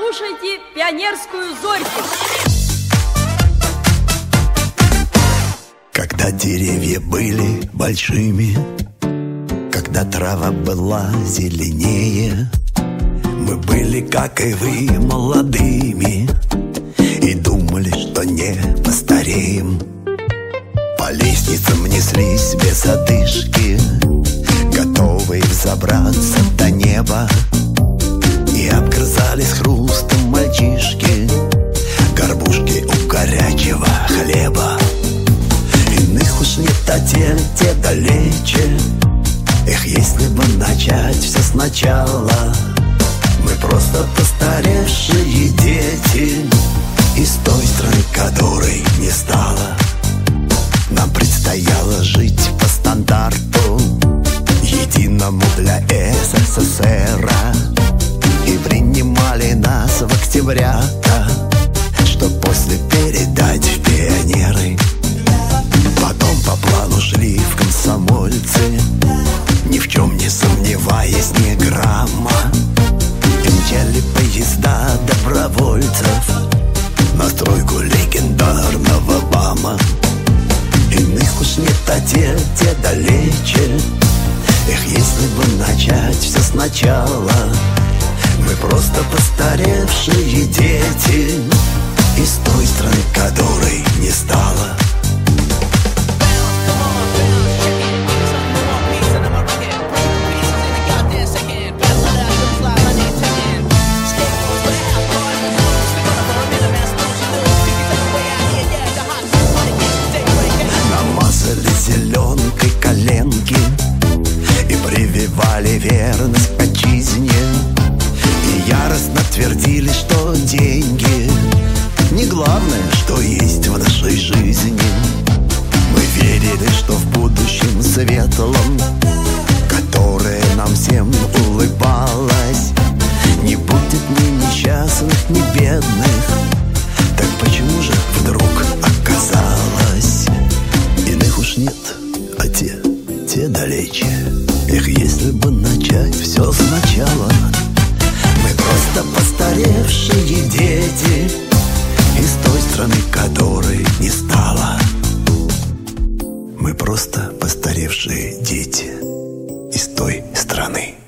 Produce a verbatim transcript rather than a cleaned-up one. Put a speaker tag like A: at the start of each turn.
A: Слушайте пионерскую зорьку.
B: Когда деревья были большими, когда трава была зеленее, мы были, как и вы, молодыми и думали, что не постареем. По лестницам неслись без одышки, готовые взобраться до неба, и обгрызались хрустом мальчишки горбушки у горячего хлеба. Иных уж нет, а те, те далече. Эх, если бы начать все сначала. Мы просто постаревшие дети из той страны, которой не стало. Нам предстояло жить по стандарту единому для СССР, и принимали нас в октября-то, чтоб после передать в пионеры. Потом по плану шли в комсомольцы, ни в чем не сомневаясь ни грамма, и мчали поезда добровольцев на стройку легендарного БАМа. Иных уж нет, а те, те далече. Эх, если бы начать все сначала. Мы просто постаревшие дети из той страны, которой не стало. Намазали зеленкой коленки и прививали верность отчизне, и яростно твердили, что деньги не главное, что есть в нашей жизни. Мы верили, что в будущем светлом, которое нам всем улыбалось, не будет ни несчастных, ни бедных. Так почему же вдруг оказалось? Иных уж нет, а те, те далече. Эх, если бы начать все сначала. Мы просто постаревшие дети из той страны, которой не стало. Мы просто постаревшие дети из той страны.